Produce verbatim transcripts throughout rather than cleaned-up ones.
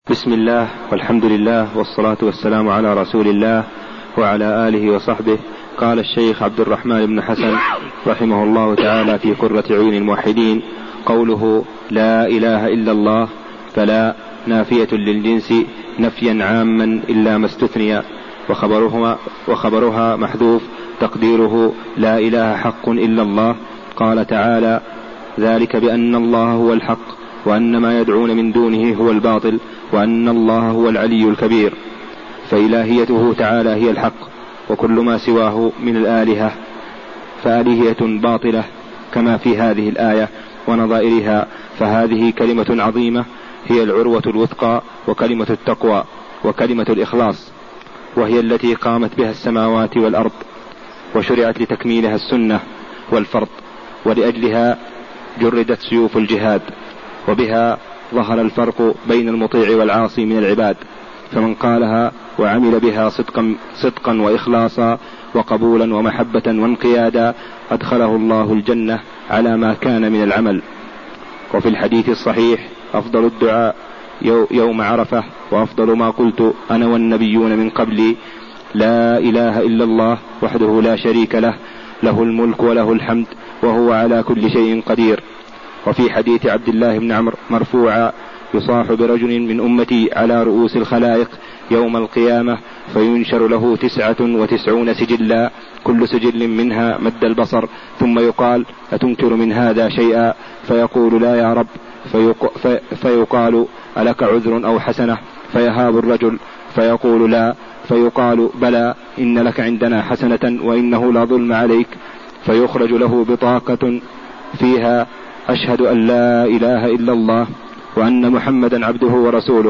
بسم الله والحمد لله والصلاة والسلام على رسول الله وعلى آله وصحبه. قال الشيخ عبد الرحمن بن حسن رحمه الله تعالى في قرة عيون الموحدين: قوله لا إله إلا الله فلا نافية للجنس نفيا عاما إلا ما استثني، وخبرها, وخبرها محذوف تقديره لا إله حق إلا الله. قال تعالى: ذلك بأن الله هو الحق وأن ما يدعون من دونه هو الباطل وأن الله هو العلي الكبير. فإلهيته تعالى هي الحق، وكل ما سواه من الآلهة فآلهية باطلة كما في هذه الآية ونظائرها. فهذه كلمة عظيمة هي العروة الوثقى وكلمة التقوى وكلمة الإخلاص، وهي التي قامت بها السماوات والأرض، وشرعت لتكميلها السنة والفرض، ولأجلها جردت سيوف الجهاد، وبها ظهر الفرق بين المطيع والعاصي من العباد. فمن قالها وعمل بها صدقا, صدقا وإخلاصا وقبولا ومحبة وانقيادا أدخله الله الجنة على ما كان من العمل. وفي الحديث الصحيح: أفضل الدعاء يوم عرفة وأفضل ما قلت أنا والنبيون من قبلي لا إله إلا الله وحده لا شريك له، له الملك وله الحمد وهو على كل شيء قدير. وفي حديث عبد الله بن عمرو مرفوعا: يصاح برجل من أمتي على رؤوس الخلائق يوم القيامة فينشر له تسعة وتسعون سجلا كل سجل منها مد البصر، ثم يقال: أتنكر من هذا شيئا؟ فيقول: لا يا رب. فيق... في... فيقال: ألك عذر أو حسنة؟ فيهاب الرجل فيقول: لا. فيقال: بلى، إن لك عندنا حسنة وإنه لا ظلم عليك. فيخرج له بطاقة فيها: أشهد أن لا إله إلا الله وأن محمدا عبده ورسوله.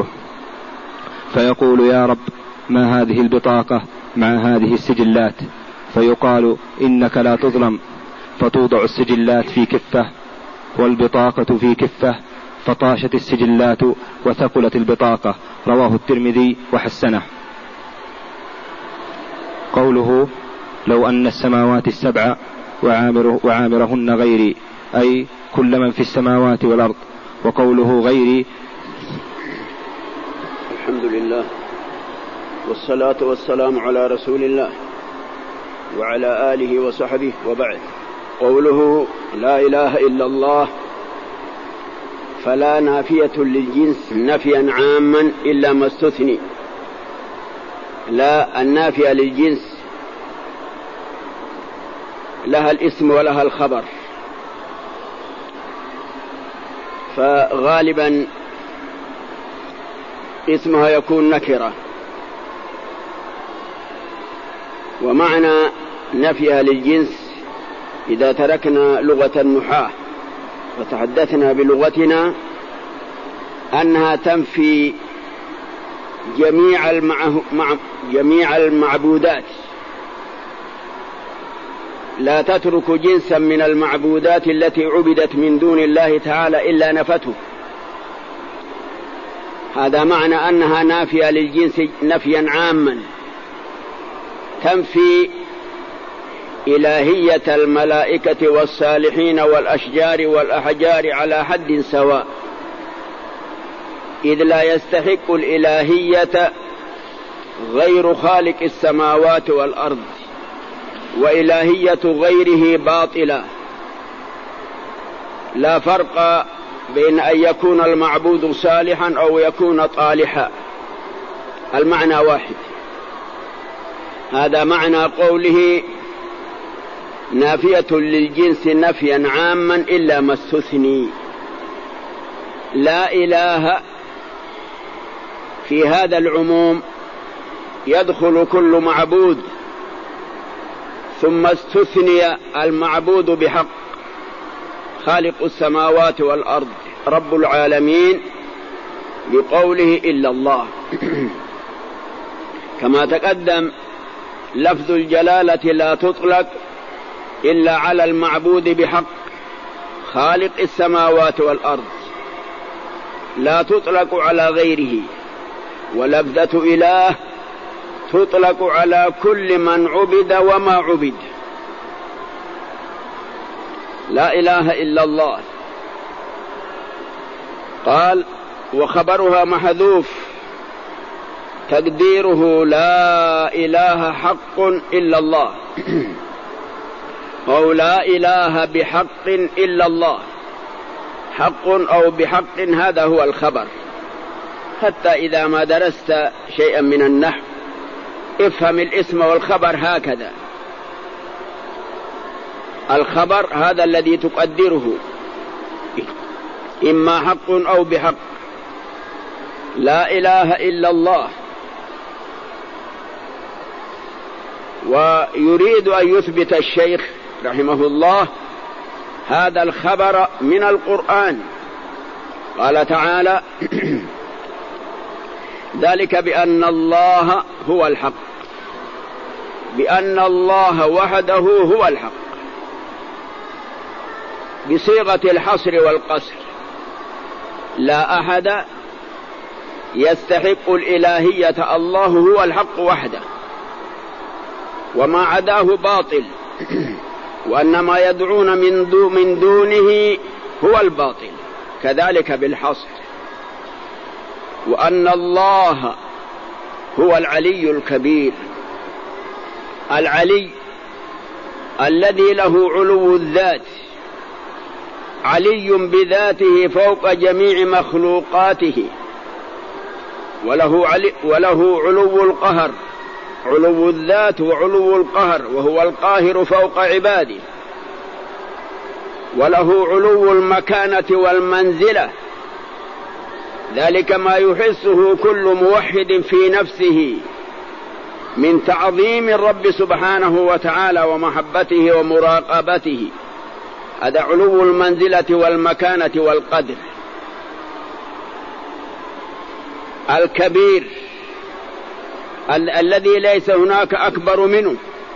فيقول: يا رب، ما هذه البطاقة مع هذه السجلات؟ فيقال: إنك لا تظلم. فتوضع السجلات في كفة والبطاقة في كفة، فطاشت السجلات وثقلت البطاقة. رواه الترمذي وحسنه. قوله: لو أن السماوات السبع وعامره وعامرهن غيري، أي كل من في السماوات والأرض. وقوله غيري: الحمد لله والصلاة والسلام على رسول الله وعلى آله وصحبه، وبعد. قوله لا إله إلا الله فلا نافية للجنس نفيا عاما إلا ما استثني. لا النافية للجنس لها الاسم ولها الخبر، فغالبا اسمها يكون نكرة، ومعنى نفيها للجنس إذا تركنا لغة النحاة وتحدثنا بلغتنا أنها تنفي جميع, المعه... مع... جميع المعبودات، لا تترك جنسا من المعبودات التي عبدت من دون الله تعالى إلا نفته. هذا معنى أنها نافية للجنس نفيا عاما، تنفي إلهية الملائكة والصالحين والأشجار والأحجار على حد سواء، إذ لا يستحق الإلهية غير خالق السماوات والأرض، وإلهية غيره باطلة. لا فرق بين أن يكون المعبود صالحا أو يكون طالحا، المعنى واحد. هذا معنى قوله نافية للجنس نفيا عاما إلا ما استثني. لا إله في هذا العموم يدخل كل معبود، ثم استثني المعبود بحق خالق السماوات والأرض رب العالمين بقوله إلا الله. كما تقدم لفظ الجلالة لا تطلق إلا على المعبود بحق خالق السماوات والأرض، لا تطلق على غيره. ولفظة إله تطلق على كل من عبد وما عبد. لا إله إلا الله. قال: وخبرها محذوف تقديره لا إله حق إلا الله أو لا إله بحق إلا الله. حق أو بحق هذا هو الخبر. حتى إذا ما درست شيئا من النحو افهم الاسم والخبر هكذا. الخبر هذا الذي تقدره إما حق أو بحق. لا إله إلا الله. ويريد أن يثبت الشيخ رحمه الله هذا الخبر من القرآن. قال تعالى ذلك بأن الله هو الحق، بأن الله وحده هو الحق، بصيغة الحصر والقصر. لا أحد يستحق الإلهية، الله هو الحق وحده، وما عداه باطل، وأن ما يدعون من, دو من دونه هو الباطل، كذلك بالحصر. وأن الله هو العلي الكبير، العلي الذي له علو الذات، علي بذاته فوق جميع مخلوقاته، وله, علي وله علو القهر، علو الذات وعلو القهر، وهو القاهر فوق عباده، وله علو المكانة والمنزلة، ذلك ما يحسه كل موحد في نفسه من تعظيم الرب سبحانه وتعالى ومحبته ومراقبته. هذا علو المنزلة والمكانة والقدر. الكبير ال- الذي ليس هناك أكبر منه،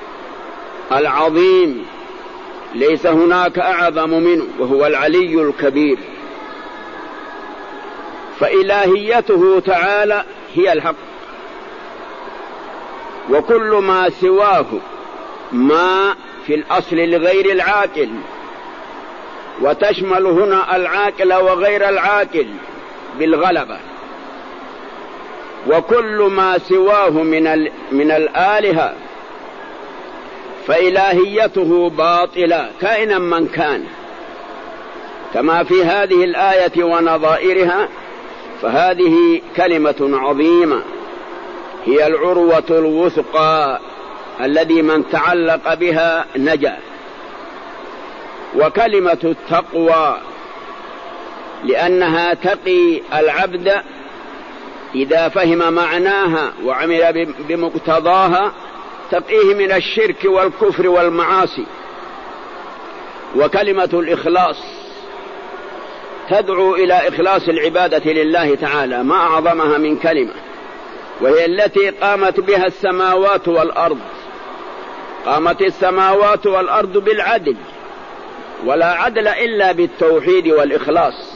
العظيم ليس هناك أعظم منه، وهو العلي الكبير. فإلهيته تعالى هي الحق، وكل ما سواه ما في الأصل لغير العاقل، وتشمل هنا العاقل وغير العاقل بالغلبة. وكل ما سواه من ال... من الآلهة فإلهيته باطلة كائنا من كان، كما في هذه الآية ونظائرها. فهذه كلمة عظيمة، هي العروة الوثقى الذي من تعلق بها نجا. وكلمة التقوى لأنها تقي العبد إذا فهم معناها وعمل بمقتضاها، تقيه من الشرك والكفر والمعاصي. وكلمة الإخلاص تدعو إلى إخلاص العبادة لله تعالى، ما أعظمها من كلمة، وهي التي قامت بها السماوات والأرض. قامت السماوات والأرض بالعدل، ولا عدل إلا بالتوحيد والإخلاص.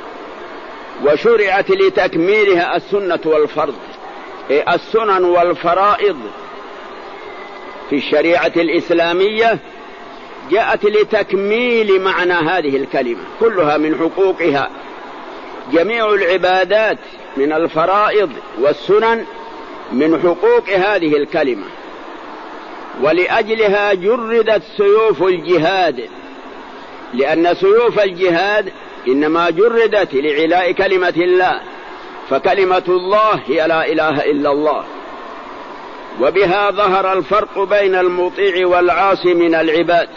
وشرعت لتكميلها السنة والفرض، السنن والفرائض في الشريعة الإسلامية جاءت لتكميل معنى هذه الكلمة كلها من حقوقها. جميع العبادات من الفرائض والسنن من حقوق هذه الكلمة، ولأجلها جردت سيوف الجهاد، لأن سيوف الجهاد إنما جردت لعلاء كلمة الله، فكلمة الله هي لا إله إلا الله. وبها ظهر الفرق بين المطيع والعاصي من العباد.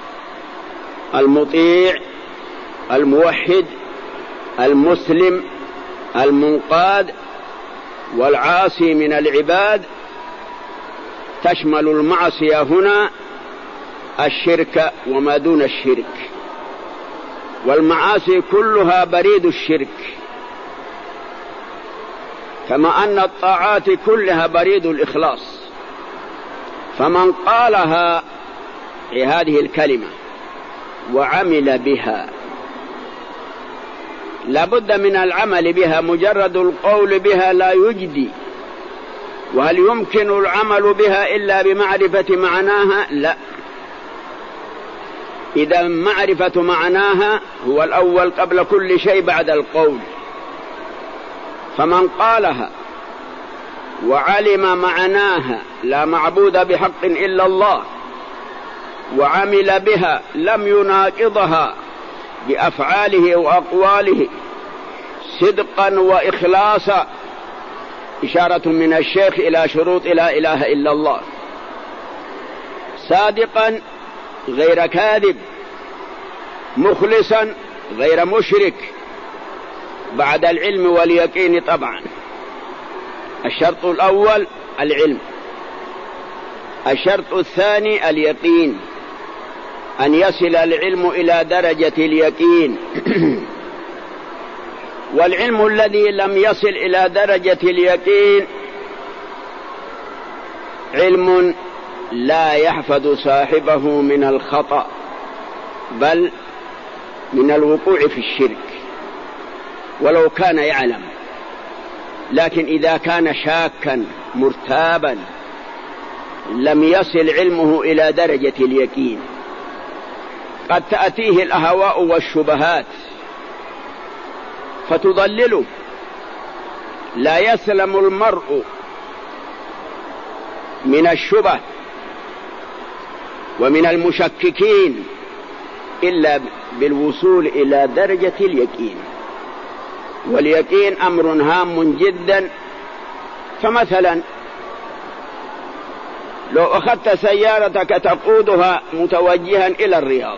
المطيع الموحد المسلم المنقاد، والعاصي من العباد تشمل المعصية هنا الشرك وما دون الشرك، والمعاصي كلها بريد الشرك، كما أن الطاعات كلها بريد الإخلاص. فمن قالها هذه الكلمة وعمل بها، لابد من العمل بها، مجرد القول بها لا يجدي. وهل يمكن العمل بها إلا بمعرفة معناها؟ لا. إذا معرفة معناها هو الأول قبل كل شيء بعد القول. فمن قالها وعلم معناها لا معبود بحق إلا الله وعمل بها لم يناقضها بأفعاله وأقواله صدقا وإخلاصا، إشارة من الشيخ إلى شروط لا إله إلا الله. صادقا غير كاذب، مخلصا غير مشرك، بعد العلم واليقين طبعا. الشرط الأول العلم، الشرط الثاني اليقين، أن يصل العلم إلى درجة اليقين. والعلم الذي لم يصل إلى درجة اليقين علم لا يحفظ صاحبه من الخطأ بل من الوقوع في الشرك ولو كان يعلم. لكن إذا كان شاكا مرتابا لم يصل علمه إلى درجة اليقين. قد تأتيه الأهواء والشبهات فتضلله. لا يسلم المرء من الشبه ومن المشككين إلا بالوصول إلى درجة اليقين. واليقين أمر هام جدا. فمثلا لو أخذت سيارتك تقودها متوجها إلى الرياض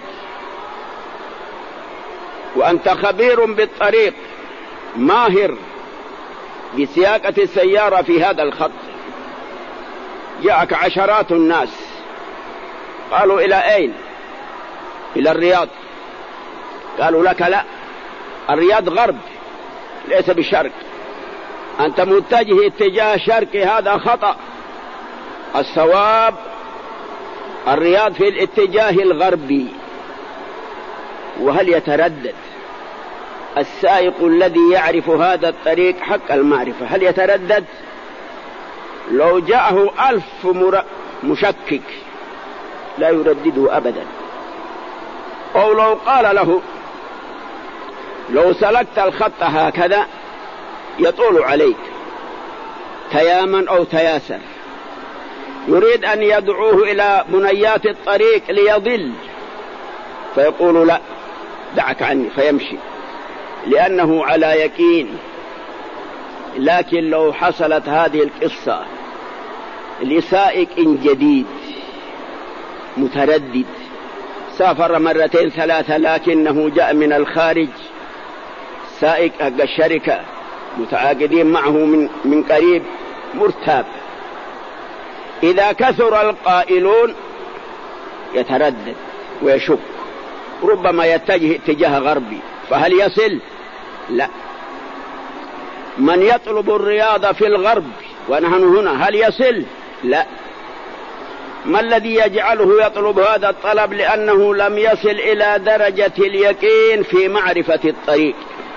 وأنت خبير بالطريق ماهر بسياقة السيارة في هذا الخط، جاءك عشرات الناس قالوا إلى أين؟ إلى الرياض. قالوا لك لا، الرياض غرب ليس بالشرق، أنت متجه اتجاه شرقي، هذا خطأ. الصواب الرياض في الاتجاه الغربي. وهل يتردد السائق الذي يعرف هذا الطريق حق المعرفة؟ هل يتردد؟ لو جاءه ألف مشكك لا يردده أبدا. أو لو قال له لو سلكت الخط هكذا يطول عليك تياما أو تياسر، يريد أن يدعوه إلى بنيات الطريق ليضل، فيقول لا دعك عني فيمشي لأنه على يقين. لكن لو حصلت هذه القصة لسائق جديد متردد سافر مرتين ثلاثة لكنه جاء من الخارج، سائق الشركة متعاقدين معه من, من قريب، مرتاب، إذا كثر القائلون يتردد ويشك، ربما يتجه اتجاه غربي، فهل يصل؟ لا. من يطلب الرياضة في الغرب ونحن هنا هل يصل؟ لا. ما الذي يجعله يطلب هذا الطلب؟ لأنه لم يصل إلى درجة اليقين في معرفة الطريق.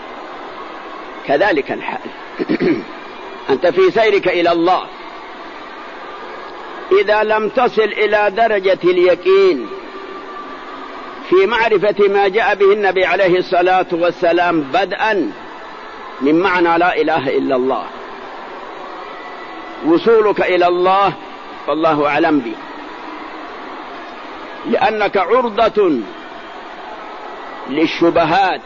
كذلك الحال أنت في سيرك إلى الله إذا لم تصل إلى درجة اليقين في معرفة ما جاء به النبي عليه الصلاة والسلام بدءا من معنى لا إله إلا الله، وصولك إلى الله فالله أعلم به، لأنك عرضة للشبهات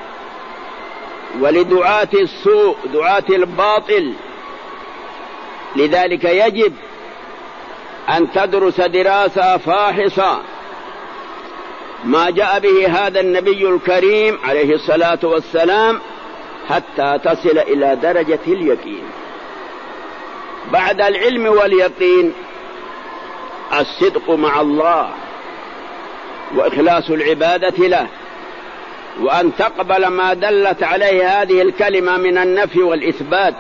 ولدعاة السوء دعاة الباطل. لذلك يجب أن تدرس دراسة فاحصة ما جاء به هذا النبي الكريم عليه الصلاة والسلام حتى تصل إلى درجة اليقين. بعد العلم واليقين الصدق مع الله وإخلاص العبادة له، وأن تقبل ما دلت عليه هذه الكلمة من النفي والإثبات،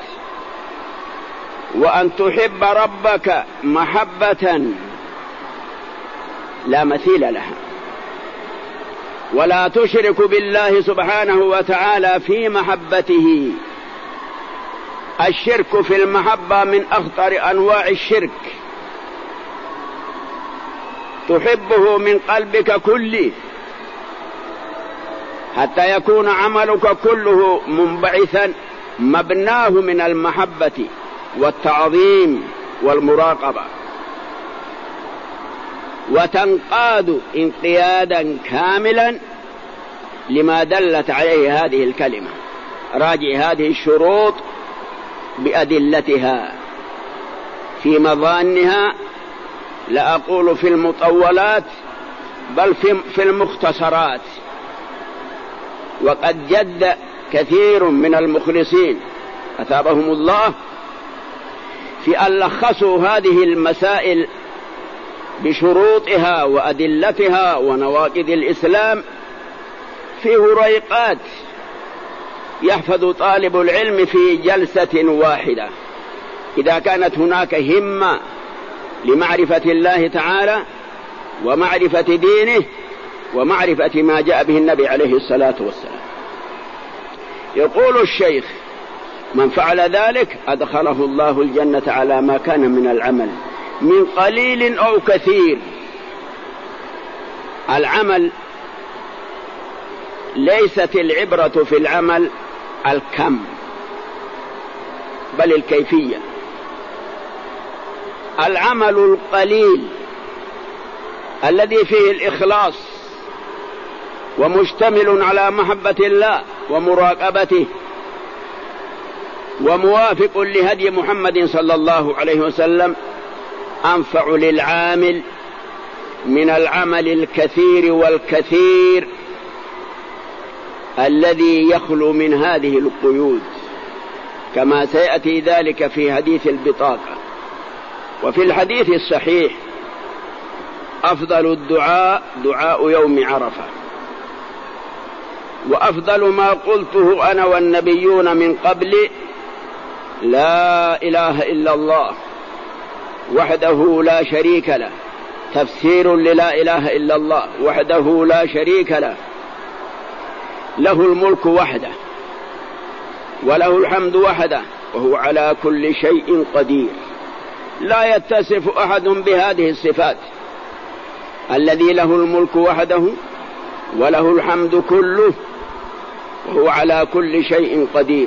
وأن تحب ربك محبة لا مثيل لها، ولا تشرك بالله سبحانه وتعالى في محبته. الشرك في المحبة من أخطر أنواع الشرك، تحبه من قلبك كله حتى يكون عملك كله منبعثا مبناه من المحبة والتعظيم والمراقبة، وتنقاد انقيادا كاملا لما دلت عليه هذه الكلمة. راجع هذه الشروط بأدلتها في مظانها، لا أقول في المطولات بل في المختصرات. وقد جد كثير من المخلصين أثابهم الله في أن لخصوا هذه المسائل بشروطها وأدلتها ونواقض الإسلام في هريقات يحفظ طالب العلم في جلسة واحدة، إذا كانت هناك همة لمعرفة الله تعالى ومعرفة دينه ومعرفة ما جاء به النبي عليه الصلاة والسلام. يقول الشيخ: من فعل ذلك أدخله الله الجنة على ما كان من العمل من قليل أو كثير. العمل ليست العبرة في العمل الكم بل الكيفية. العمل القليل الذي فيه الإخلاص ومشتمل على محبة الله ومراقبته وموافق لهدي محمد صلى الله عليه وسلم أنفع للعامل من العمل الكثير والكثير الذي يخلو من هذه القيود، كما سيأتي ذلك في حديث البطاقة. وفي الحديث الصحيح: أفضل الدعاء دعاء يوم عرفة، وأفضل ما قلته أنا والنبيون من قبل لا إله إلا الله وحده لا شريك له. تفسير للا إله إلا الله: وحده لا شريك له، له الملك وحده وله الحمد وحده وهو على كل شيء قدير. لا يتصف أحد بهذه الصفات: الذي له الملك وحده وله الحمد كله وهو على كل شيء قدير.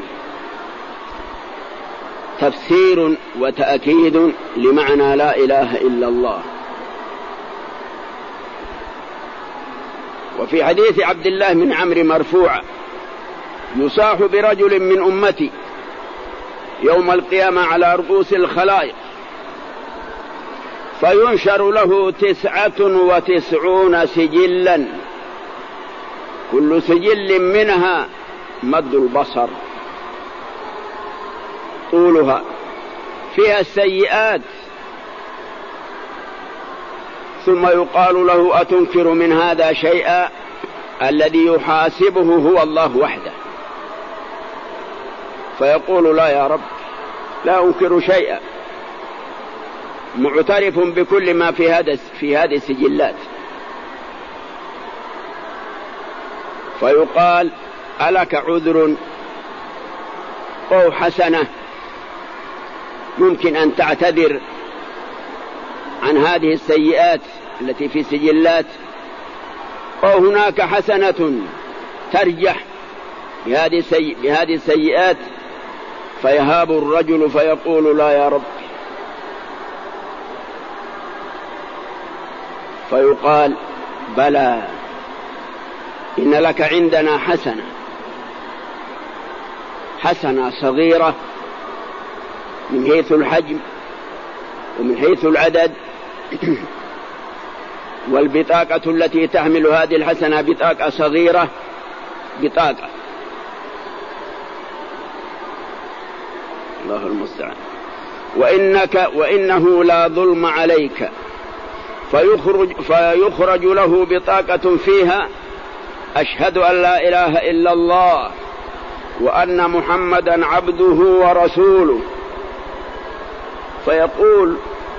تفسير وتأكيد لمعنى لا إله إلا الله. وفي حديث عبد الله بن عمرو مرفوعا: يصاح برجل من أمتي يوم القيامة على رؤوس الخلائق فينشر له تسعة وتسعون سجلا، كل سجل منها مد البصر طولها، فيها السيئات. ثم يقال له: أتنكر من هذا شيئا؟ الذي يحاسبه هو الله وحده. فيقول: لا يا رب، لا أنكر شيئا، معترف بكل ما في هذا في هذه السجلات. فيقال: ألك عذر أو حسنة ممكن أن تعتذر عن هذه السيئات التي في سجلات، أو هناك حسنة ترجح بهذه السيئات؟ فيهاب الرجل فيقول: لا يا رب. فيقال: بلى، إن لك عندنا حسنة، حسنة صغيرة من حيث الحجم ومن حيث العدد، والبطاقة التي تحمل هذه الحسنة بطاقة صغيرة، بطاقة، الله المستعان. وإنك وإنه لا ظلم عليك، فيخرج, فيخرج له بطاقة فيها: أشهد أن لا إله إلا الله وأن محمدا عبده ورسوله. فيقول: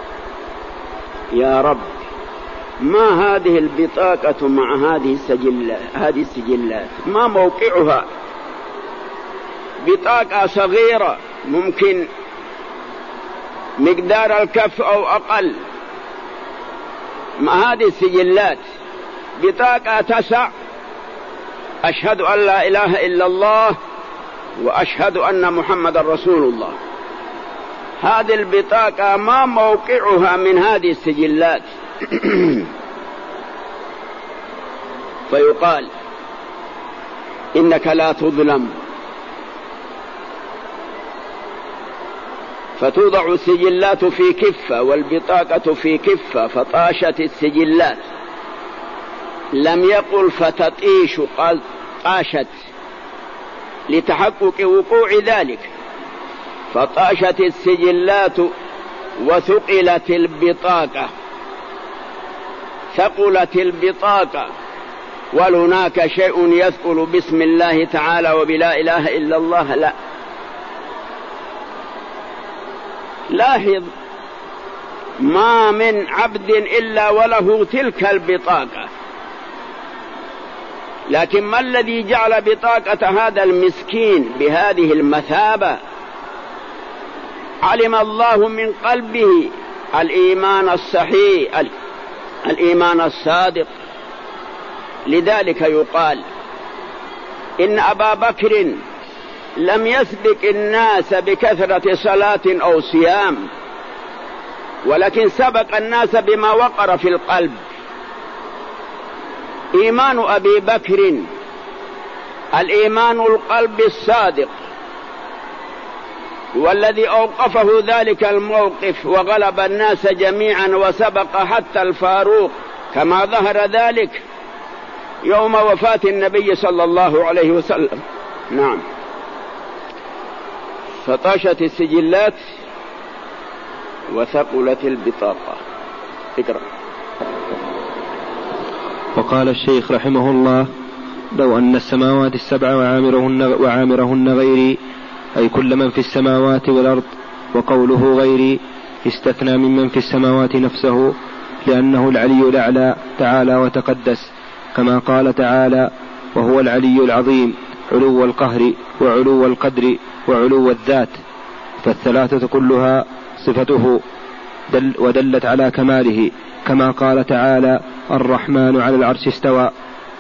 يا رب، ما هذه البطاقة مع هذه السجلات هذه السجلات ما موقعها؟ بطاقة صغيرة ممكن مقدار الكف أو أقل، مع هذه السجلات بطاقة تسع: أشهد أن لا إله إلا الله وأشهد أن محمد رسول الله. هذه البطاقة ما موقعها من هذه السجلات؟ فيقال إنك لا تظلم، فتوضع السجلات في كفة والبطاقة في كفة، فطاشت السجلات، لم يقل فتطيش، قال طاشت لتحقق وقوع ذلك، فطاشت السجلات وثقلت البطاقة، ثقلت البطاقة. وهل هناك شيء يثقل باسم الله تعالى وبلا إله إلا الله؟ لا. لاحظ، ما من عبد إلا وله تلك البطاقة، لكن ما الذي جعل بطاقة هذا المسكين بهذه المثابة؟ علم الله من قلبه الإيمان الصحيح، الإيمان الصادق. لذلك يقال إن أبا بكر لم يسبق الناس بكثرة صلاة أو صيام، ولكن سبق الناس بما وقر في القلب. إيمان أبي بكر الإيمان القلب الصادق، والذي أوقفه ذلك الموقف وغلب الناس جميعا وسبق حتى الفاروق، كما ظهر ذلك يوم وفاة النبي صلى الله عليه وسلم. نعم. فطاشت السجلات وثقلت البطاقة. اقرأ. وقال الشيخ رحمه الله: لو أن السماوات السبع وعامرهن, وعامرهن غيري، أي كل من في السماوات والأرض، وقوله غيري استثنى ممن في السماوات نفسه، لأنه العلي الأعلى تعالى وتقدس، كما قال تعالى: وهو العلي العظيم، علو القهر وعلو القدر وعلو الذات. فالثلاثة كلها صفته دل ودلت على كماله، كما قال تعالى: الرحمن على العرش استوى،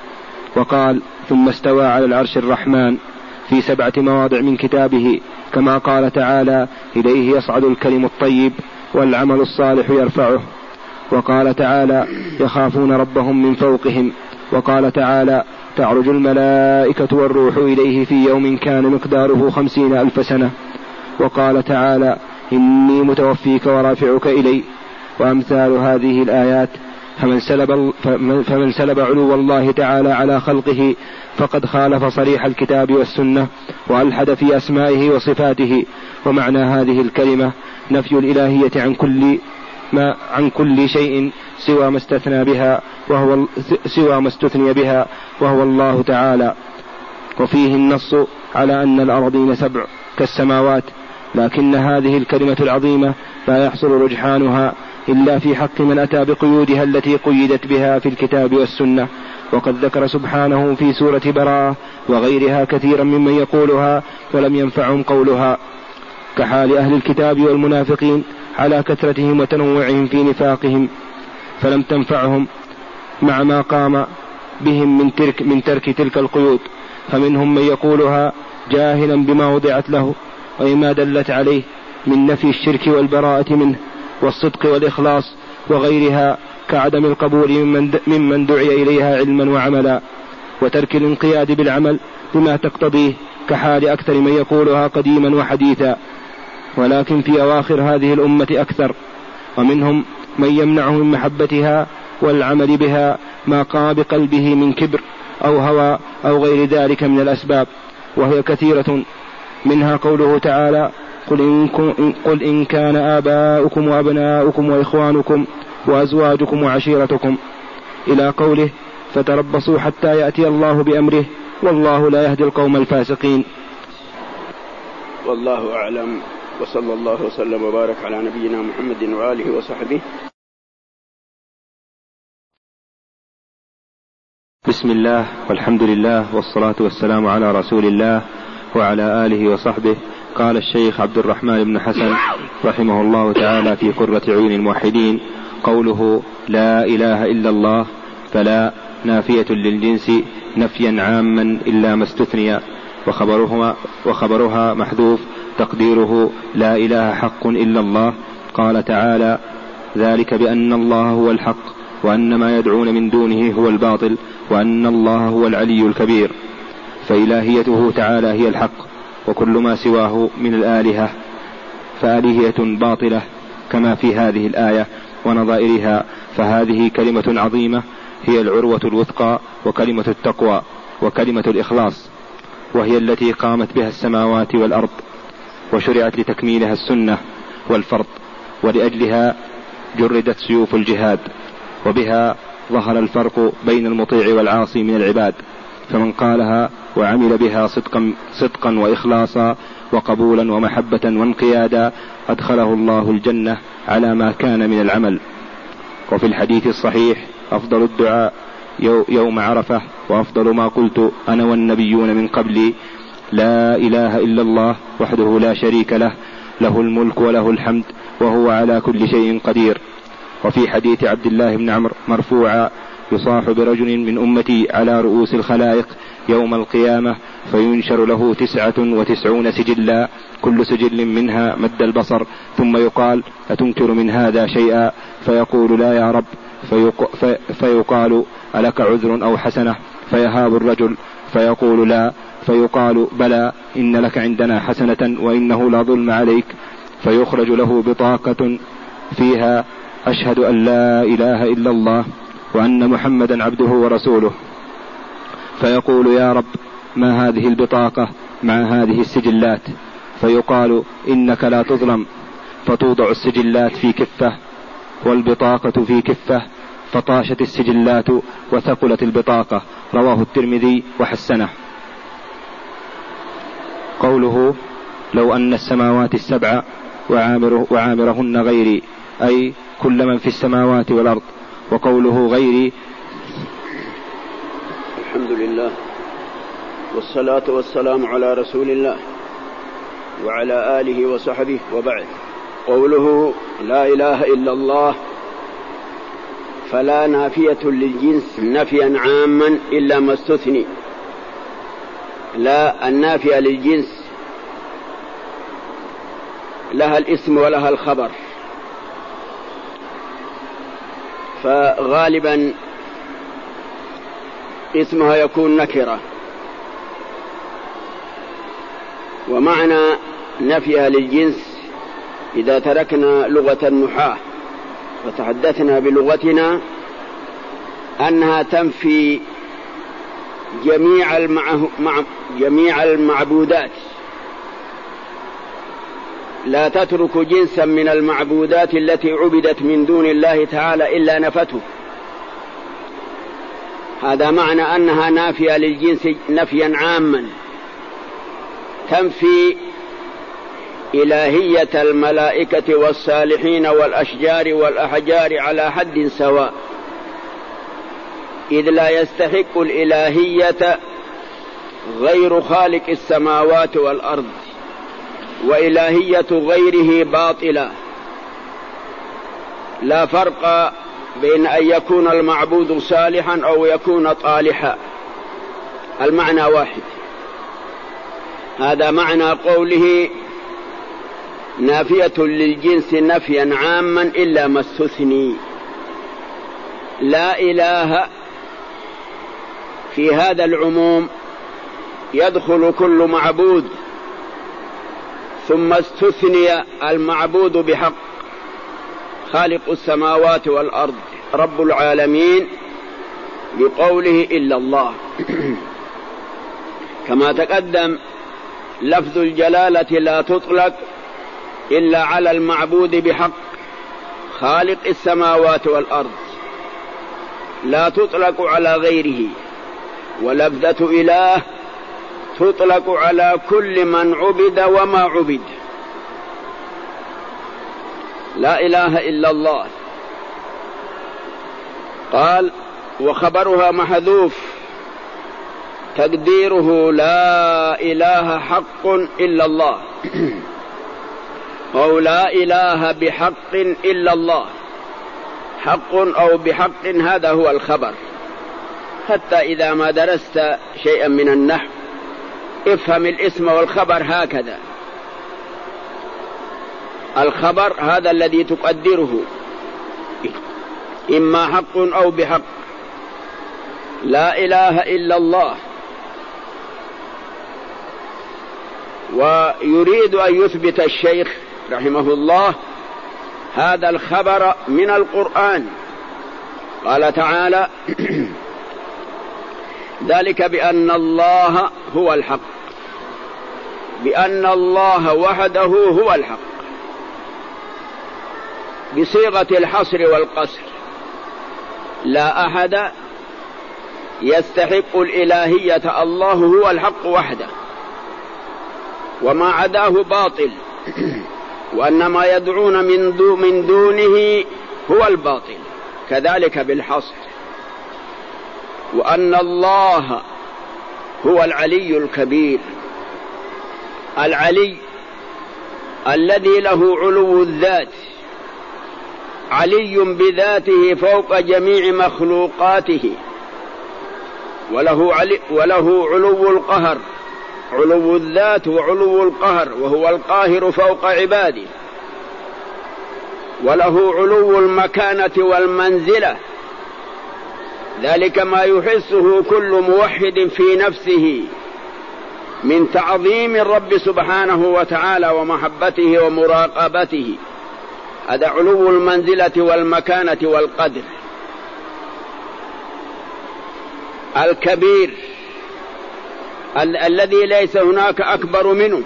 وقال: ثم استوى على العرش الرحمن، في سبعة مواضع من كتابه، كما قال تعالى: إليه يصعد الكلم الطيب والعمل الصالح يرفعه. وقال تعالى: يخافون ربهم من فوقهم. وقال تعالى: تعرج الملائكة والروح إليه في يوم كان مقداره خمسين ألف سنة. وقال تعالى: إني متوفيك ورافعك إلي. وأمثال هذه الآيات. فمن سلب, فمن سلب علو الله تعالى على خلقه فقد خالف صريح الكتاب والسنة، وألحد في أسمائه وصفاته. ومعنى هذه الكلمة نفي الإلهية عن كل ما عن كل شيء سوى ما استثنى بها وهو سوى ما استثني بها وهو الله تعالى. وفيه النص على أن الأرضين سبع كالسماوات، لكن هذه الكلمة العظيمة لا يحصل رجحانها إلا في حق من أتى بقيودها التي قيدت بها في الكتاب والسنة. وقد ذكر سبحانه في سورة براءة وغيرها كثيرا ممن يقولها ولم ينفعهم قولها، كحال أهل الكتاب والمنافقين على كثرتهم وتنوعهم في نفاقهم، فلم تنفعهم مع ما قام بهم من ترك, من ترك تلك القيود. فمنهم من يقولها جاهلا بما وضعت له وما دلت عليه من نفي الشرك والبراءة منه والصدق والإخلاص وغيرها، كعدم القبول ممن, ممن دعي إليها علما وعملا، وترك الانقياد بالعمل بما تقتضيه، كحال أكثر من يقولها قديما وحديثا. ولكن في أواخر هذه الأمة أكثر، ومنهم من يمنعه من محبتها والعمل بها ما قام بقلبه من كبر أو هوى أو غير ذلك من الأسباب، وهي كثيرة. منها قوله تعالى: قل إن, قل إن كان آباؤكم وأبناؤكم وإخوانكم وأزواجكم وعشيرتكم، إلى قوله: فتربصوا حتى يأتي الله بأمره والله لا يهدي القوم الفاسقين. والله أعلم، وصلى الله وسلم وبارك على نبينا محمد وآله وصحبه. بسم الله والحمد لله والصلاة والسلام على رسول الله وعلى آله وصحبه. قال الشيخ عبد الرحمن بن حسن رحمه الله تعالى في قرة عين الموحدين: قوله لا إله إلا الله فلا نافية للجنس نفيا عاما إلا ما استثني، وخبرها, وخبرها محذوف تقديره لا إله حق إلا الله. قال تعالى: ذلك بأن الله هو الحق وأن ما يدعون من دونه هو الباطل وأن الله هو العلي الكبير. فإلهيته تعالى هي الحق، وكل ما سواه من الآلهة فآلهية باطلة كما في هذه الآية ونظائرها. فهذه كلمة عظيمة هي العروة الوثقى وكلمة التقوى وكلمة الإخلاص، وهي التي قامت بها السماوات والأرض، وشرعت لتكميلها السنة والفرض، ولأجلها جردت سيوف الجهاد، وبها ظهر الفرق بين المطيع والعاصي من العباد. فمن قالها وعمل بها صدقا, صدقا وإخلاصا وقبولا ومحبة وانقيادا أدخله الله الجنة على ما كان من العمل. وفي الحديث الصحيح: أفضل الدعاء يوم عرفة وأفضل ما قلت أنا والنبيون من قبلي لا إله إلا الله وحده لا شريك له، له الملك وله الحمد وهو على كل شيء قدير. وفي حديث عبد الله بن عمرو مرفوعا: يصاح برجل من أمتي على رؤوس الخلائق يوم القيامة فينشر له تسعة وتسعون سجلا كل سجل منها مد البصر، ثم يقال: أتنكر من هذا شيئا؟ فيقول: لا يا رب. فيق... في... فيقال: ألك عذر أو حسنة؟ فيهاب الرجل فيقول: لا. فيقال: بلى، إن لك عندنا حسنة وإنه لا ظلم عليك. فيخرج له بطاقة فيها: أشهد أن لا إله إلا الله وأن محمدا عبده ورسوله. فيقول: يا رب، ما هذه البطاقة مع هذه السجلات؟ فيقال: إنك لا تظلم. فتوضع السجلات في كفة والبطاقة في كفة، فطاشت السجلات وثقلت البطاقة. رواه الترمذي وحسنه. قوله: لو أن السماوات السبع وعامره وعامرهن غيري، أي كل من في السماوات والأرض. وقوله غيري: الحمد لله والصلاة والسلام على رسول الله وعلى آله وصحبه، وبعد. قوله لا إله إلا الله فلا نافية للجنس نفيا عاما إلا ما استثني. لا النافية للجنس لها الاسم ولها الخبر، فغالبا اسمها يكون نكرة، ومعنى نفيها للجنس إذا تركنا لغة النحاة وتحدثنا بلغتنا أنها تنفي جميع المعه... مع... جميع المعبودات، لا تترك جنسا من المعبودات التي عبدت من دون الله تعالى إلا نفته. هذا معنى أنها نافية للجنس نفيا عاما، تنفي إلهية الملائكة والصالحين والأشجار والأحجار على حد سواء، إذ لا يستحق الإلهية غير خالق السماوات والأرض، وإلهية غيره باطلة. لا فرق بين أن يكون المعبود صالحا أو يكون طالحا، المعنى واحد. هذا معنى قوله نافية للجنس نفيا عاما إلا ما استثني. لا إله في هذا العموم يدخل كل معبود، ثم استثني المعبود بحق خالق السماوات والأرض رب العالمين بقوله إلا الله. كما تقدم لفظ الجلالة لا تطلق إلا على المعبود بحق خالق السماوات والأرض، لا تطلق على غيره. ولفظة إله تطلق على كل من عبد وما عبد. لا إله إلا الله. قال: وخبرها محذوف تقديره لا إله حق إلا الله، أو لا إله بحق إلا الله. حق أو بحق هذا هو الخبر. حتى إذا ما درست شيئا من النحو افهم الاسم والخبر هكذا. الخبر هذا الذي تقدره إما حق أو بحق. لا إله إلا الله. ويريد أن يثبت الشيخ رحمه الله هذا الخبر من القرآن. قال تعالى: ذلك بأن الله هو الحق، بأن الله وحده هو الحق، بصيغة الحصر والقصر. لا أحد يستحق الإلهية، الله هو الحق وحده، وما عداه باطل، وأن ما يدعون من, دو من دونه هو الباطل، كذلك بالحصر. وأن الله هو العلي الكبير، العلي الذي له علو الذات، علي بذاته فوق جميع مخلوقاته، وله, علي وله علو القهر، علو الذات وعلو القهر، وهو القاهر فوق عباده، وله علو المكانة والمنزلة، ذلك ما يحسه كل موحد في نفسه من تعظيم الرب سبحانه وتعالى ومحبته ومراقبته. هذا علو المنزلة والمكانة والقدر. الكبير ال- الذي ليس هناك أكبر منه،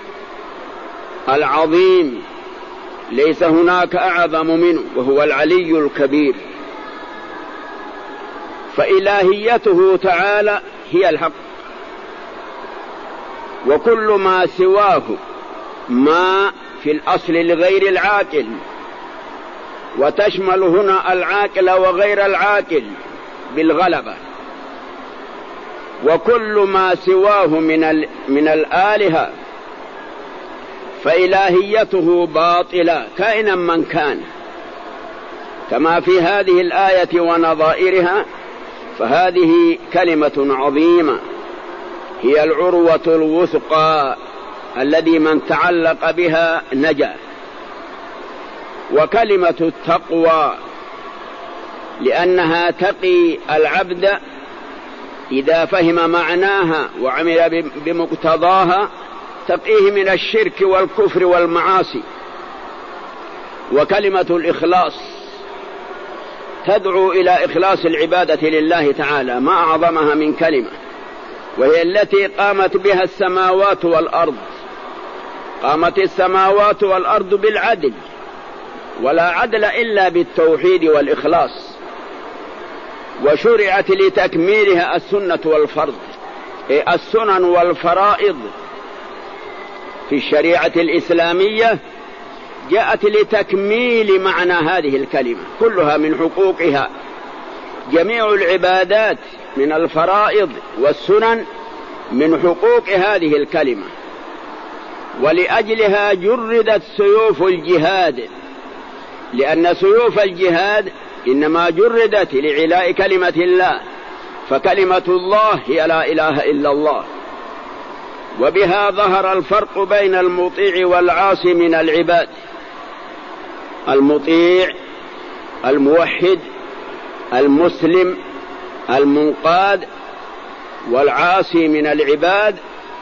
العظيم ليس هناك أعظم منه، وهو العلي الكبير. فإلهيته تعالى هي الحق، وكل ما سواه ما في الأصل لغير العاقل، وتشمل هنا العاقل وغير العاقل بالغلبة. وكل ما سواه من من الآلهة فإلهيته باطلة كائنا من كان، كما في هذه الآية ونظائرها. فهذه كلمة عظيمة هي العروة الوثقى الذي من تعلق بها نجا. وكلمة التقوى لأنها تقي العبد إذا فهم معناها وعمل بمقتضاها، تقيه من الشرك والكفر والمعاصي. وكلمة الإخلاص تدعو إلى إخلاص العبادة لله تعالى، ما أعظمها من كلمة، وهي التي قامت بها السماوات والأرض. قامت السماوات والأرض بالعدل، ولا عدل إلا بالتوحيد والإخلاص. وشرعت لتكميلها السنة والفرض، السنن والفرائض في الشريعة الإسلامية جاءت لتكميل معنى هذه الكلمة كلها من حقوقها. جميع العبادات من الفرائض والسنن من حقوق هذه الكلمة، ولأجلها جردت سيوف الجهاد، لأن سيوف الجهاد إنما جردت لعلاء كلمة الله، فكلمة الله هي لا إله إلا الله. وبها ظهر الفرق بين المطيع والعاصي من العباد. المطيع الموحد المسلم المنقاد، والعاصي من العباد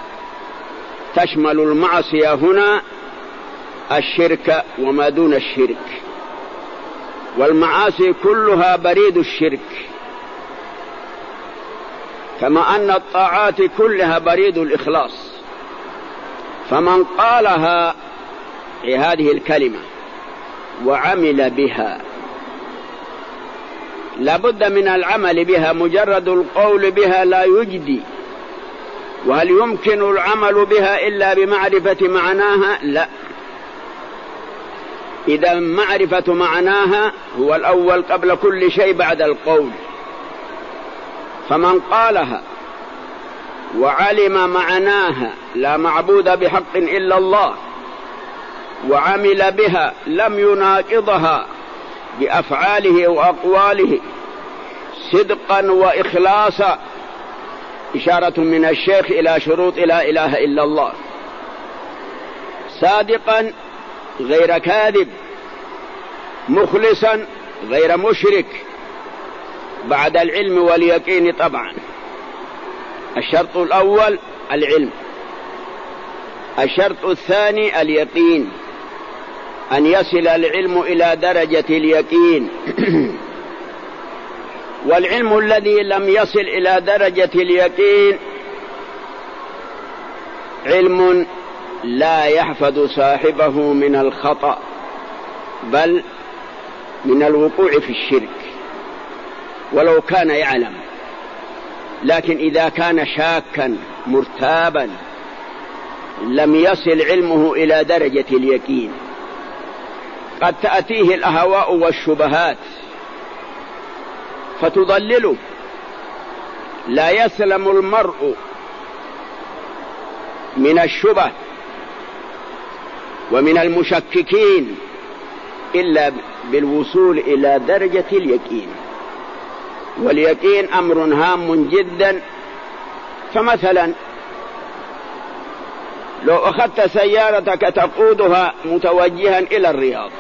تشمل المعصية هنا الشرك وما دون الشرك، والمعاصي كلها بريد الشرك، كما أن الطاعات كلها بريد الإخلاص. فمن قالها هذه الكلمة وعمل بها، لابد من العمل بها، مجرد القول بها لا يجدي. وهل يمكن العمل بها إلا بمعرفة معناها؟ لا. إذا معرفة معناها هو الأول قبل كل شيء بعد القول. فمن قالها وعلم معناها لا معبود بحق إلا الله، وعمل بها لم يناقضها بأفعاله وأقواله صدقا وإخلاصا، إشارة من الشيخ إلى شروط لا إله إلا الله. صادقا غير كاذب، مخلصا غير مشرك، بعد العلم واليقين طبعا. الشرط الأول العلم، الشرط الثاني اليقين، أن يصل العلم إلى درجة اليقين. والعلم الذي لم يصل إلى درجة اليقين علم لا يحفظ صاحبه من الخطأ، بل من الوقوع في الشرك ولو كان يعلم. لكن إذا كان شاكا مرتابا لم يصل علمه إلى درجة اليقين. قد تأتيه الأهواء والشبهات فتضلله. لا يسلم المرء من الشبه ومن المشككين إلا بالوصول إلى درجة اليقين. واليقين أمر هام جدا. فمثلا لو أخذت سيارتك تقودها متوجها إلى الرياض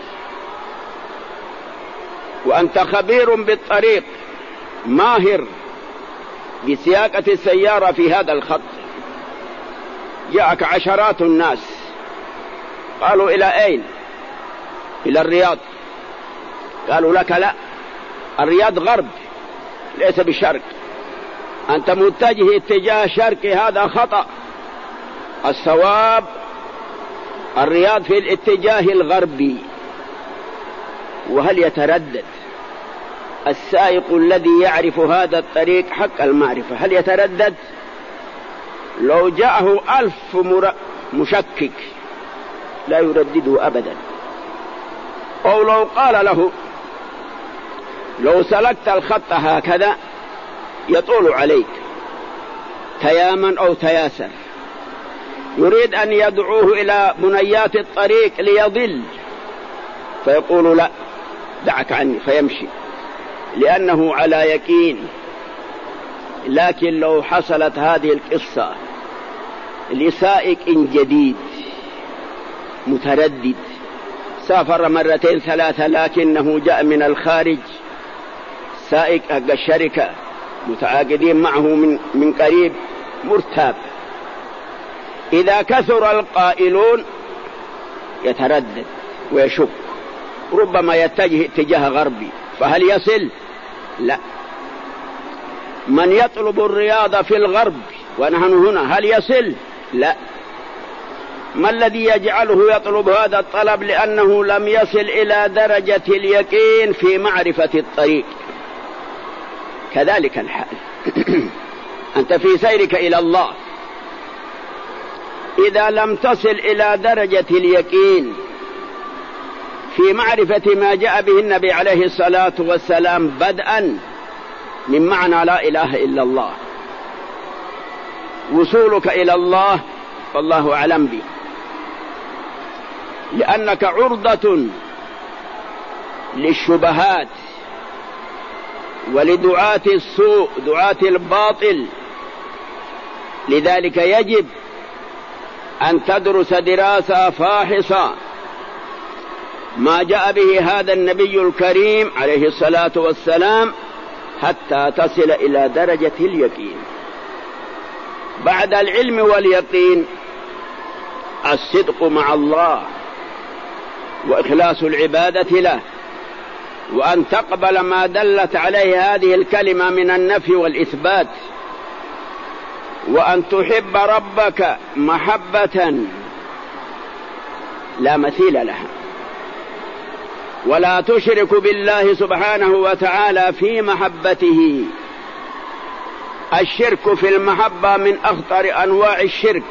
وأنت خبير بالطريق، ماهر بسياقة السيارة في هذا الخط، جاءك عشرات الناس قالوا إلى أين؟ إلى الرياض. قالوا لك لا، الرياض غرب ليس بشرق، أنت متجه اتجاه شرقي، هذا خطأ. الصواب الرياض في الاتجاه الغربي. وهل يتردد السائق الذي يعرف هذا الطريق حق المعرفة؟ هل يتردد؟ لو جاءه ألف مشكك لا يردده أبدا. أو لو قال له لو سلكت الخط هكذا يطول عليك تياما أو تياسر، يريد أن يدعوه إلى بنيات الطريق ليضل، فيقول لا دعك عني فيمشي لأنه على يقين. لكن لو حصلت هذه القصة لسائق جديد متردد، سافر مرتين ثلاثة لكنه جاء من الخارج، سائق حق الشركة متعاقدين معه من, من قريب، مرتاب، إذا كثر القائلون يتردد ويشك، ربما يتجه اتجاه غربي، فهل يصل؟ لا. من يطلب الرياضة في الغرب ونحن هنا هل يصل؟ لا. ما الذي يجعله يطلب هذا الطلب؟ لأنه لم يصل إلى درجة اليقين في معرفة الطريق. كذلك الحال أنت في سيرك إلى الله إذا لم تصل إلى درجة اليقين في معرفة ما جاء به النبي عليه الصلاة والسلام بدءا من معنى لا إله إلا الله، وصولك إلى الله فالله أعلم به، لأنك عرضة للشبهات ولدعاة السوء، دعاة الباطل. لذلك يجب أن تدرس دراسة فاحصة ما جاء به هذا النبي الكريم عليه الصلاة والسلام حتى تصل إلى درجة اليقين. بعد العلم واليقين الصدق مع الله وإخلاص العبادة له، وأن تقبل ما دلت عليه هذه الكلمة من النفي والإثبات، وأن تحب ربك محبة لا مثيل لها، ولا تشرك بالله سبحانه وتعالى في محبته. الشرك في المحبة من أخطر أنواع الشرك،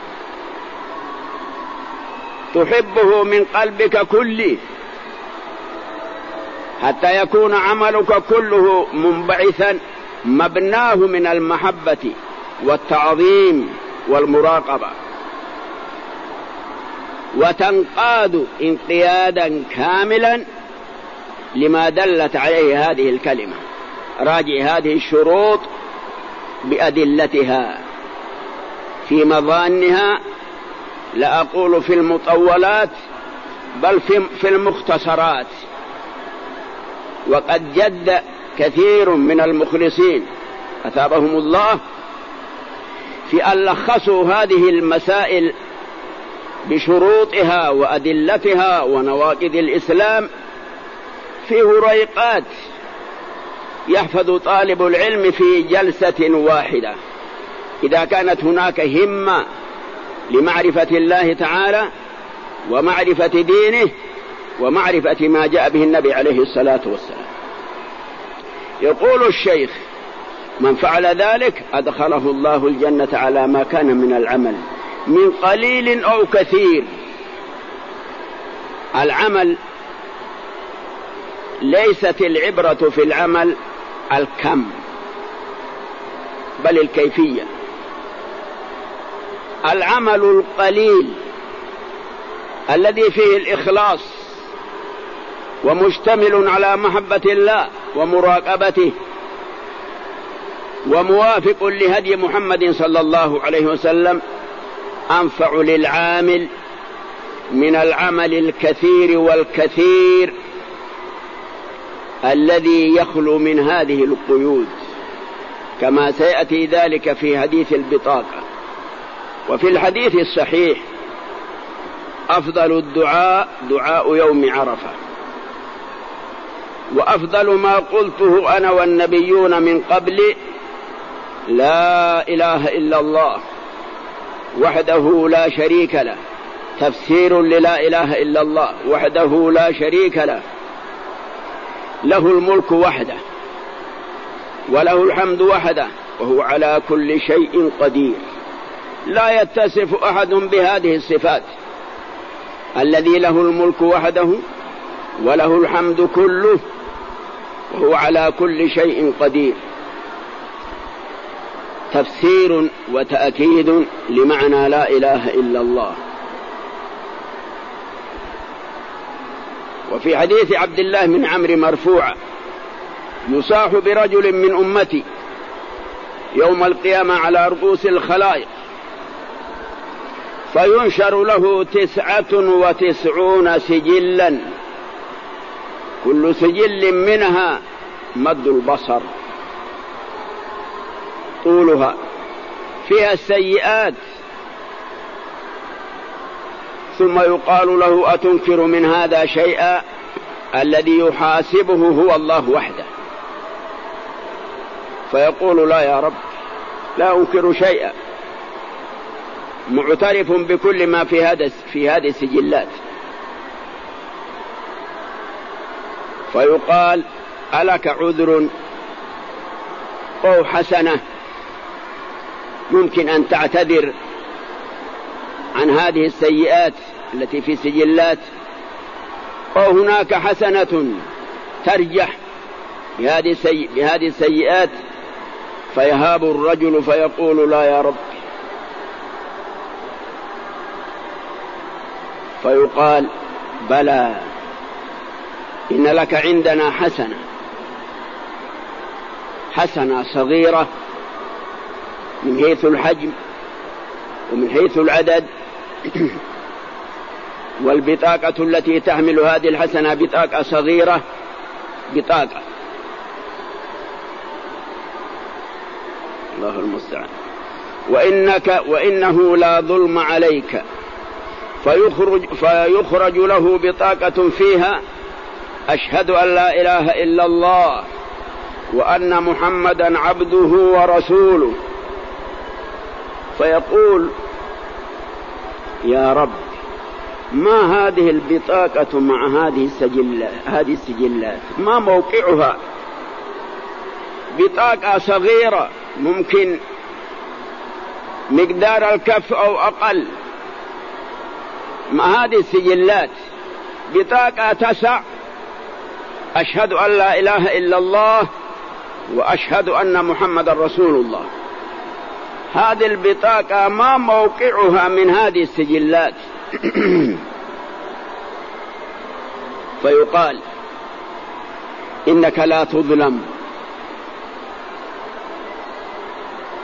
تحبه من قلبك كله حتى يكون عملك كله منبعثا مبناه من المحبة والتعظيم والمراقبة، وتنقاد انقيادا كاملا لما دلت عليه هذه الكلمة. راجع هذه الشروط بأدلتها. في مظانها لا أقول في المطولات بل في المختصرات. وقد جد كثير من المخلصين أثابهم الله في أن لخصوا هذه المسائل بشروطها وأدلتها ونواقض الإسلام في هريقات يحفظ طالب العلم في جلسة واحدة، إذا كانت هناك همة لمعرفة الله تعالى ومعرفة دينه ومعرفة ما جاء به النبي عليه الصلاة والسلام. يقول الشيخ: من فعل ذلك أدخله الله الجنة على ما كان من العمل من قليل أو كثير. العمل ليست العبرة في العمل الكم بل الكيفية. العمل القليل الذي فيه الإخلاص ومشتمل على محبة الله ومراقبته وموافق لهدي محمد صلى الله عليه وسلم أنفع للعامل من العمل الكثير والكثير الذي يخلو من هذه القيود، كما سيأتي ذلك في حديث البطاقة. وفي الحديث الصحيح: أفضل الدعاء دعاء يوم عرفة، وأفضل ما قلته أنا والنبيون من قبل لا إله إلا الله وحده لا شريك له. تفسير للا إله إلا الله: وحده لا شريك له، له الملك وحده وله الحمد وحده وهو على كل شيء قدير. لا يتصف أحد بهذه الصفات: الذي له الملك وحده وله الحمد كله وهو على كل شيء قدير. تفسير وتأكيد لمعنى لا إله إلا الله. وفي حديث عبد الله بن عمرو مرفوعا: يصاح برجل من أمتي يوم القيامة على رؤوس الخلائق فينشر له تسعة وتسعون سجلا، كل سجل منها مد البصر طولها، فيها السيئات. ثم يقال له: أتنكر من هذا شيئا؟ الذي يحاسبه هو الله وحده. فيقول: لا يا رب، لا أنكر شيئا، معترف بكل ما في هذا في هذه السجلات. فيقال: ألك عذر أو حسنة ممكن أن تعتذر عن هذه السيئات التي في سجلات، أو هناك حسنة ترجح بهذه السيئات؟ فيهاب الرجل فيقول: لا يا رب. فيقال: بلى، إن لك عندنا حسنة، حسنة صغيرة من حيث الحجم ومن حيث العدد، والبطاقة التي تحمل هذه الحسنة بطاقة صغيرة، بطاقة، الله المستعان. وإنك وإنه لا ظلم عليك، فيخرج, فيخرج له بطاقة فيها: أشهد أن لا إله إلا الله وأن محمدا عبده ورسوله. فيقول: يا رب، ما هذه البطاقة مع هذه السجلات هذه السجلات ما موقعها؟ بطاقة صغيرة ممكن مقدار الكف أو أقل، مع هذه السجلات بطاقة تسع: أشهد أن لا إله إلا الله وأشهد أن محمد رسول الله. هذه البطاقة ما موقعها من هذه السجلات؟ فيقال: إنك لا تظلم،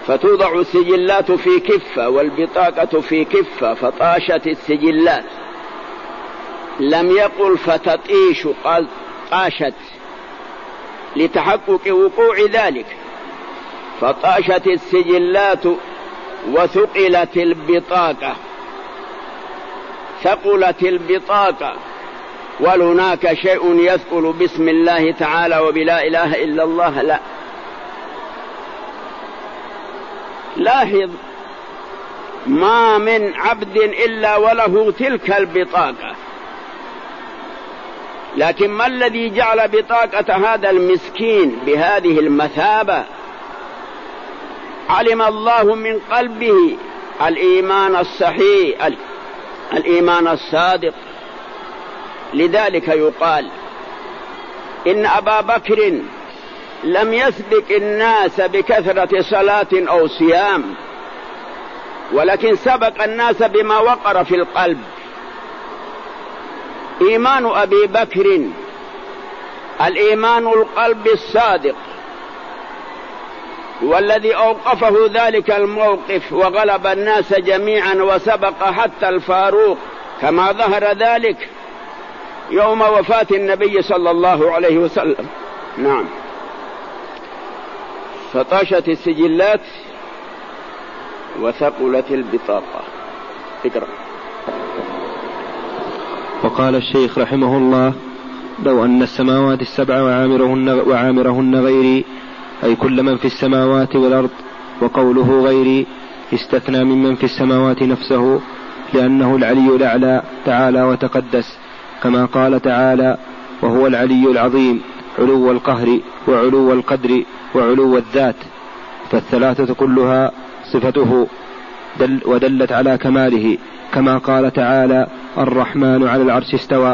فتوضع السجلات في كفة والبطاقة في كفة فطاشت السجلات، لم يقل فتطيش، قال طاشت لتحقق وقوع ذلك، فطاشت السجلات وثقلت البطاقة، ثقلت البطاقة. وهناك شيء يثقل باسم الله تعالى وبلا إله إلا الله؟ لا. لاحظ، ما من عبد إلا وله تلك البطاقة، لكن ما الذي جعل بطاقة هذا المسكين بهذه المثابة؟ علم الله من قلبه الإيمان الصحيح، الإيمان الصادق. لذلك يقال إن أبا بكر لم يسبق الناس بكثرة صلاة أو صيام، ولكن سبق الناس بما وقر في القلب. إيمان أبي بكر الإيمان القلب الصادق، والذي أوقفه ذلك الموقف وغلب الناس جميعا وسبق حتى الفاروق، كما ظهر ذلك يوم وفاة النبي صلى الله عليه وسلم. نعم. فطاشت السجلات وثقلت البطاقة. اقرأ. وقال الشيخ رحمه الله: لو أن السماوات السبع وعامرهن, وعامرهن غيري، أي كل من في السماوات والأرض، وقوله غيري استثنى ممن في السماوات نفسه، لأنه العلي الأعلى تعالى وتقدس، كما قال تعالى: وهو العلي العظيم، علو القهر وعلو القدر وعلو الذات. فالثلاثة كلها صفته دل ودلت على كماله، كما قال تعالى: الرحمن على العرش استوى.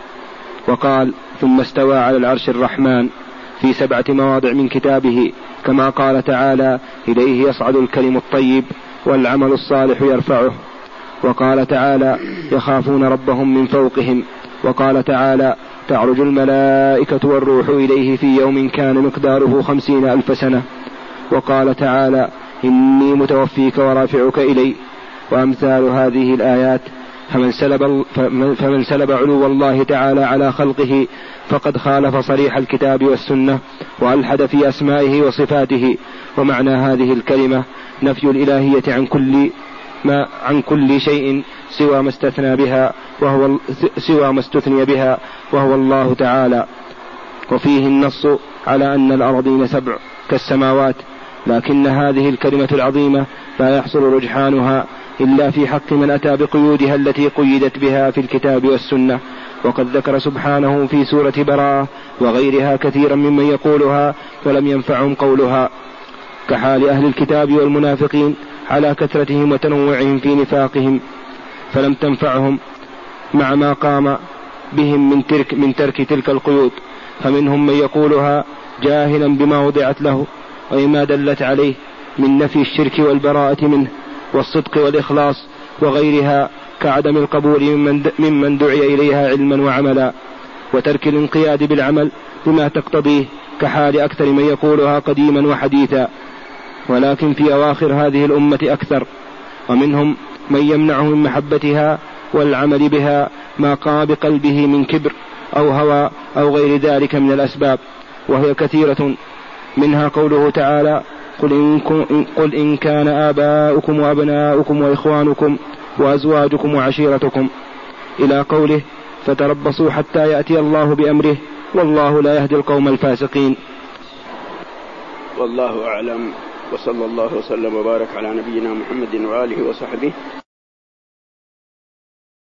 وقال: ثم استوى على العرش الرحمن في سبعة مواضع من كتابه، كما قال تعالى: إليه يصعد الكلم الطيب والعمل الصالح يرفعه. وقال تعالى: يخافون ربهم من فوقهم. وقال تعالى: تعرج الملائكة والروح إليه في يوم كان مقداره خمسين ألف سنة. وقال تعالى: إني متوفيك ورافعك إلي. وأمثال هذه الآيات. فمن سلب, فمن سلب علو الله تعالى على خلقه فقد خالف صريح الكتاب والسنة وألحد في أسمائه وصفاته. ومعنى هذه الكلمة نفي الإلهية عن كل ما عن كل شيء سوى ما استثنى بها وهو سوى ما استثني بها وهو الله تعالى. وفيه النص على أن الأرضين سبع كالسماوات، لكن هذه الكلمة العظيمة لا يحصل رجحانها إلا في حق من أتى بقيودها التي قيدت بها في الكتاب والسنة. وقد ذكر سبحانه في سورة براءة وغيرها كثيرا ممن يقولها ولم ينفعهم قولها، كحال أهل الكتاب والمنافقين على كثرتهم وتنوعهم في نفاقهم، فلم تنفعهم مع ما قام بهم من ترك, من ترك تلك القيود. فمنهم من يقولها جاهلا بما وضعت له وما دلت عليه من نفي الشرك والبراءة منه والصدق والإخلاص وغيرها، كعدم القبول ممن, ممن دعي إليها علما وعملا، وترك الانقياد بالعمل بما تقتضيه، كحال أكثر من يقولها قديما وحديثا. ولكن في أواخر هذه الأمة أكثر، ومنهم من يمنعه من محبتها والعمل بها ما قام بقلبه من كبر أو هوى أو غير ذلك من الأسباب، وهي كثيرة. منها قوله تعالى: قل إن, قل إن كان آباؤكم وأبناؤكم وإخوانكم وأزواجكم وعشيرتكم، إلى قوله: فتربصوا حتى يأتي الله بأمره والله لا يهدي القوم الفاسقين. والله أعلم، وصلى الله وسلم وبارك على نبينا محمد وآله وصحبه.